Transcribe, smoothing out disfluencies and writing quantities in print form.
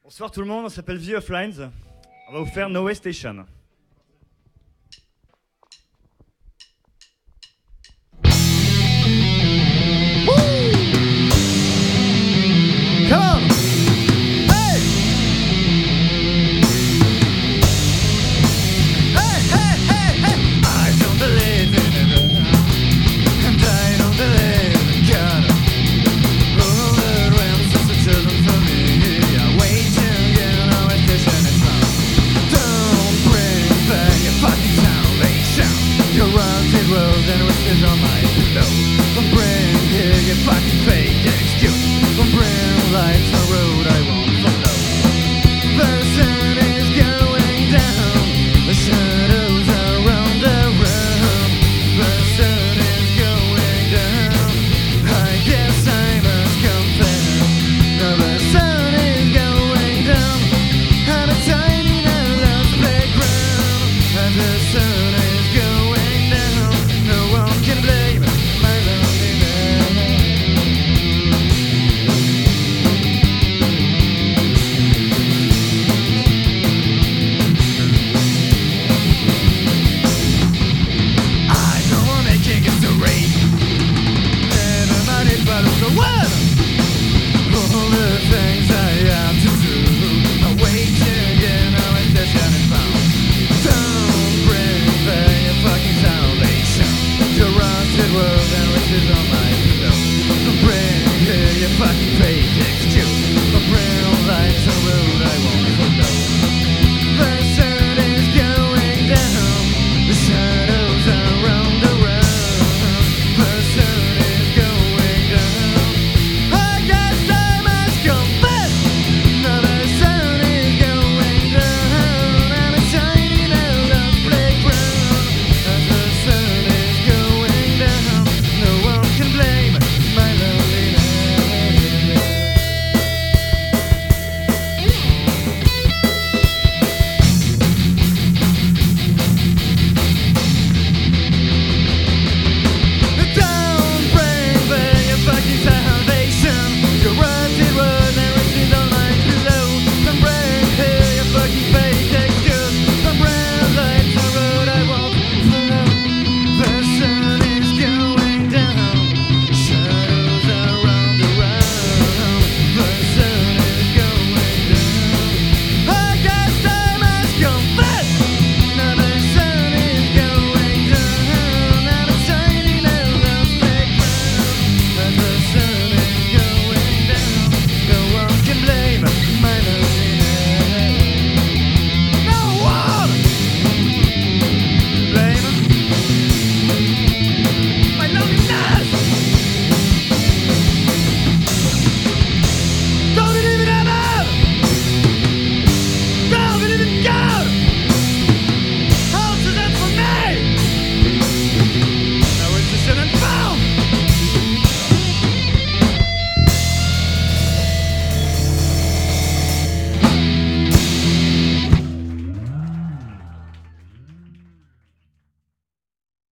Bonsoir tout le monde, on s'appelle The Offlines. On va vous faire No Way Station. Come on! Hey! Hey, hey, hey, hey! I don't believe in it, and I don't believe in God. All the realms are chosen for me. I wait to get on a station and sound. Don't bring back a fucking salvation. Your rounded road and whispers on my pillow. Don't bring here a fucking fake excuse. Don't bring lights on the road I won't follow. The sun is going down. The shadows around the room. The sun is going down. I guess I must confess. Now the sun is going down. On a tiny island playground. And the sun is going down. No one can blame my loneliness. I don't wanna kick it to rain. Never mind it, but it's the weather. All the things I have to do.